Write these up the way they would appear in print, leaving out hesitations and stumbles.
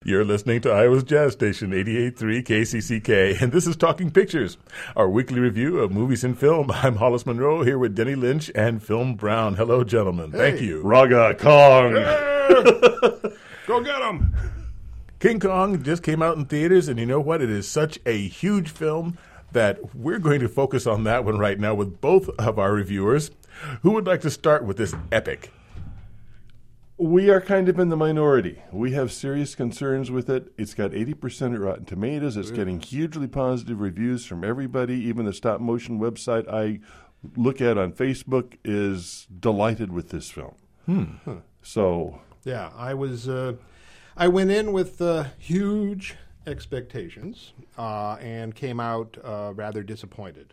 You're listening to Iowa's Jazz Station, 88.3 KCCK, and this is Talking Pictures, our weekly review of movies and film. I'm Hollis Monroe, here with Denny Lynch and Film Brown. Hello, gentlemen. Hey. Thank you. Raga Kong. Go get him. King Kong just came out in theaters, and you know what? It is such a huge film that we're going to focus on that one right now with both of our reviewers. Who would like to start with this epic? We are kind of in the minority. We have serious concerns with it. It's got 80% at Rotten Tomatoes. It's getting hugely positive reviews from everybody. Even the stop motion website I look at on Facebook is delighted with this film. So, Yeah, I went in with huge expectations and came out rather disappointed.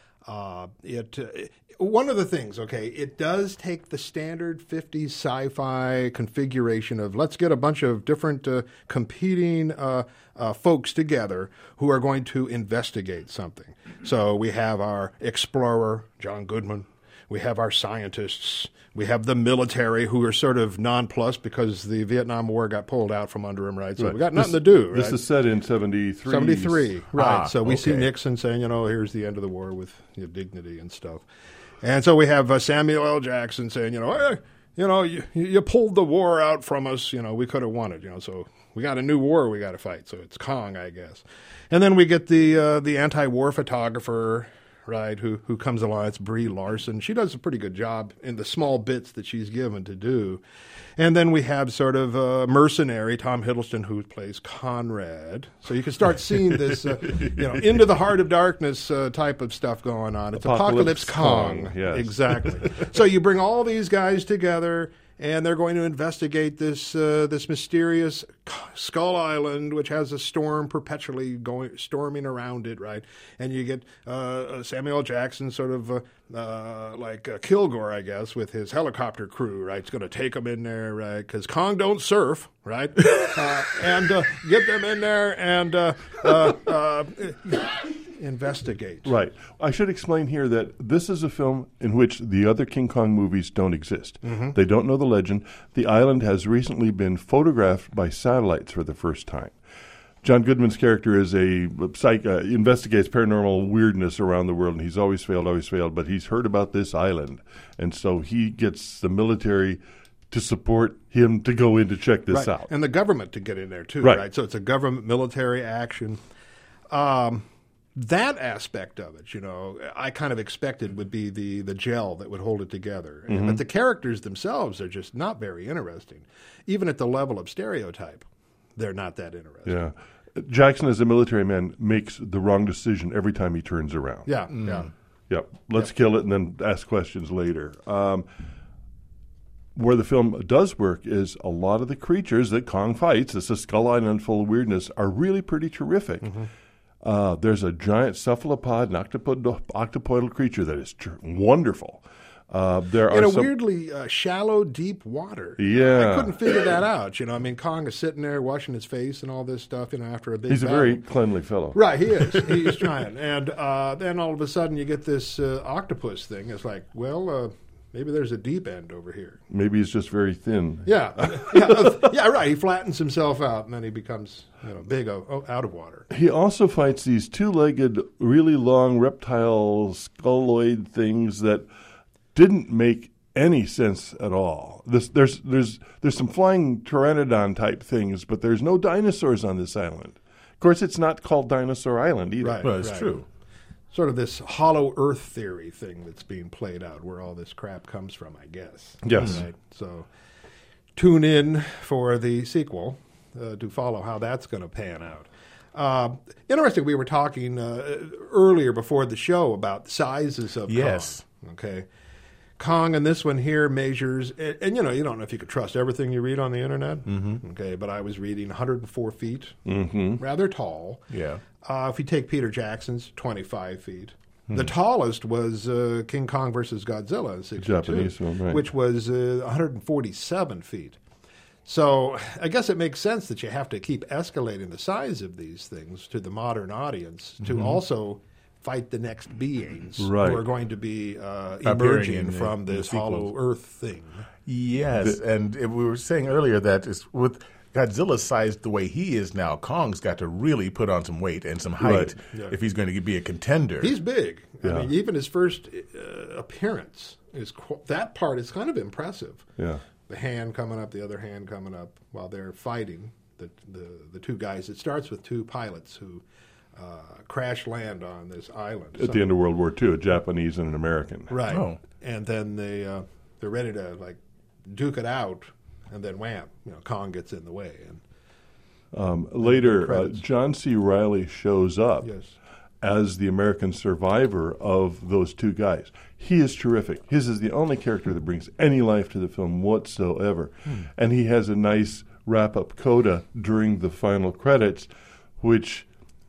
One of the things, it does take the standard 50s sci-fi configuration of let's get a bunch of different competing folks together who are going to investigate something. So we have our explorer, John Goodman. We have our scientists. We have the military who are sort of nonplussed because the Vietnam War got pulled out from under them, right? So we got nothing to do, right? This is set in 73. 73, right. So we see okay. Nixon saying, here's the end of the war with dignity and stuff. And so we have Samuel L. Jackson saying, hey, you pulled the war out from us. We could have won it, so we got a new war we got to fight. So it's Kong, I guess. And then we get the anti-war photographer, right, who comes along. It's Brie Larson. She does a pretty good job in the small bits that she's given to do. And then we have sort of a mercenary, Tom Hiddleston, who plays Conrad. So you can start seeing this, into the heart of darkness type of stuff going on. It's Apocalypse Kong. Yes. Exactly. So you bring all these guys together, and they're going to investigate this mysterious Skull Island, which has a storm perpetually storming around it, right? And you get Samuel L. Jackson sort of like Kilgore, I guess, with his helicopter crew, right? It's going to take them in there, right? Because Kong don't surf, right? And get them in there and investigate. Right. I should explain here that this is a film in which the other King Kong movies don't exist. Mm-hmm. They don't know the legend. The island has recently been photographed by satellites for the first time. John Goodman's character is investigates paranormal weirdness around the world, and he's always failed, but he's heard about this island. And so he gets the military to support him to go in to check this out. And the government to get in there, too, right? So it's a government military action. That aspect of it, I kind of expected would be the gel that would hold it together. Mm-hmm. But the characters themselves are just not very interesting. Even at the level of stereotype, they're not that interesting. Yeah. Jackson, as a military man, makes the wrong decision every time he turns around. Yeah. Yep. Let's kill it and then ask questions later. Where the film does work is a lot of the creatures that Kong fights, this is Skull Island full of weirdness, are really pretty terrific. Mm-hmm. There's a giant cephalopod, an octopoidal creature that is wonderful. There are weirdly shallow, deep water. Yeah. I couldn't figure that out. Kong is sitting there washing his face and all this stuff, after a big He's battle. a very cleanly fellow. Right, he is. He's trying. And then all of a sudden you get this octopus thing. It's like, maybe there's a deep end over here. Maybe he's just very thin. Yeah, right. He flattens himself out, and then he becomes big out of water. He also fights these two-legged, really long reptile sculloid things that didn't make any sense at all. There's some flying pteranodon type things, but there's no dinosaurs on this island. Of course, it's not called Dinosaur Island either. Right, Well, it's true. Sort of this hollow earth theory thing that's being played out, where all this crap comes from, I guess. Yes. Right? So tune in for the sequel to follow how that's going to pan out. Interesting, we were talking earlier before the show about the sizes of Yes. Kong. Okay. Kong in this one here measures, and you don't know if you could trust everything you read on the internet. Mm-hmm. Okay, but I was reading 104 feet, rather tall. Yeah. If you take Peter Jackson's, 25 feet. The tallest was King Kong versus Godzilla in 1962, Japanese one, right. which was 147 feet. So I guess it makes sense that you have to keep escalating the size of these things to the modern audience to also fight the next beings who are going to be emerging from this hollow earth thing. Yes, and we were saying earlier that with Godzilla's sized the way he is now, Kong's got to really put on some weight and some height if he's going to be a contender. He's big. Yeah. I mean, even his first appearance, that part is kind of impressive. Yeah. The hand coming up, the other hand coming up while they're fighting, the two guys. It starts with two pilots who crash land on this island. At the end of World War II, a Japanese and an American. Right. Oh. And then they're ready to duke it out, and then wham, Kong gets in the way. And Later, John C. Reilly shows up yes. as the American survivor of those two guys. He is terrific. His is the only character that brings any life to the film whatsoever. And he has a nice wrap-up coda during the final credits, which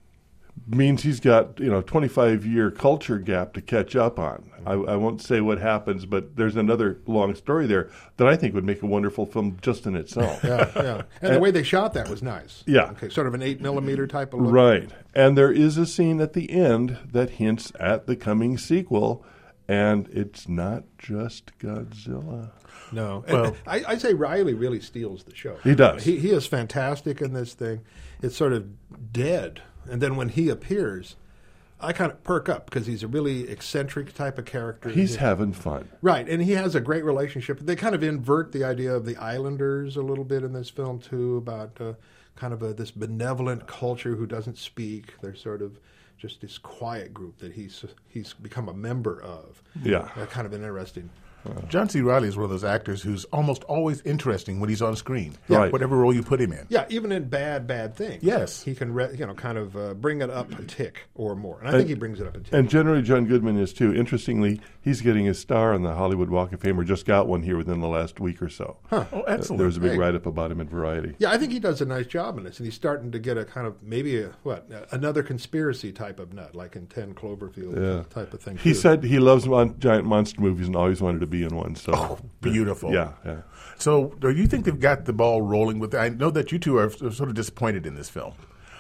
means he's got 25-year culture gap to catch up on. I won't say what happens, but there's another long story there that I think would make a wonderful film just in itself. Yeah. And the way they shot that was nice. Yeah. Okay, sort of an 8mm type of look. Right. And there is a scene at the end that hints at the coming sequel, and it's not just Godzilla. No. Well- I say Riley really steals the show. He does. He is fantastic in this thing. It's sort of dead. And then when he appears, I kind of perk up because he's a really eccentric type of character. He's having fun. Right, and he has a great relationship. They kind of invert the idea of the Islanders a little bit in this film, too, about this benevolent culture who doesn't speak. They're sort of just this quiet group that he's become a member of. Yeah. Kind of an interesting. John C. Reilly is one of those actors who's almost always interesting when he's on screen. Right. Whatever role you put him in. Yeah, even in bad things. Yes. He can, bring it up a tick or more. And I think he brings it up a tick. And generally, John Goodman is too. Interestingly, he's getting a star on the Hollywood Walk of Fame, or just got one here within the last week or so. Oh, excellent. There was a big Hey. write-up about him in Variety. Yeah, I think he does a nice job in this, and he's starting to get a kind of another conspiracy type of nut, like in 10 Cloverfield type of thing. He too. said he loves giant monster movies and always wanted to be in one. So Beautiful. yeah. So, do you think they've got the ball rolling with? I know that you two are sort of disappointed in this film.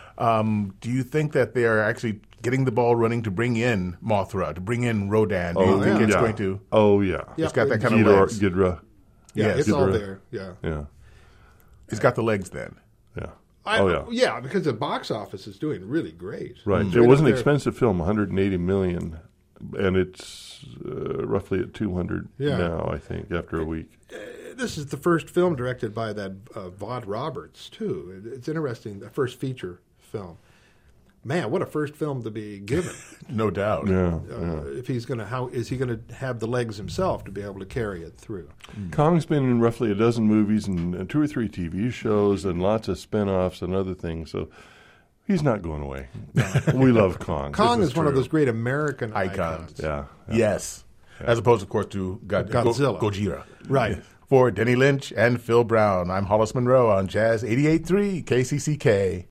Do you think that they are actually getting the ball running to bring in Mothra, to bring in Rodan? Do you think it's going to? Oh yeah. It's got that kind of Ghidorah. legs. Ghidorah. Yeah, Yes. it's all Ghidorah. there. Yeah. Yeah. It's got the legs then. Yeah. Yeah, because the box office is doing really great. Right. It's It right was an up there. expensive film, $180 million, and it's roughly at 200 now. I think after a week. This is the first film directed by that Vaughn Roberts too. It's interesting. The first feature film. Man, what a first film to be given. No doubt. Yeah. If he's going to, how is he going to have the legs himself to be able to carry it through? Kong's been in roughly a dozen movies and 2 or 3 TV shows and lots of spin-offs and other things. So he's not going away. We love Kong. Kong This is is one of true. those great American Icons. icons. Yeah. Yes. As opposed, of course, to Godzilla. Gojira. Right. For Denny Lynch and Phil Brown, I'm Hollis Monroe on Jazz 88.3 KCCK.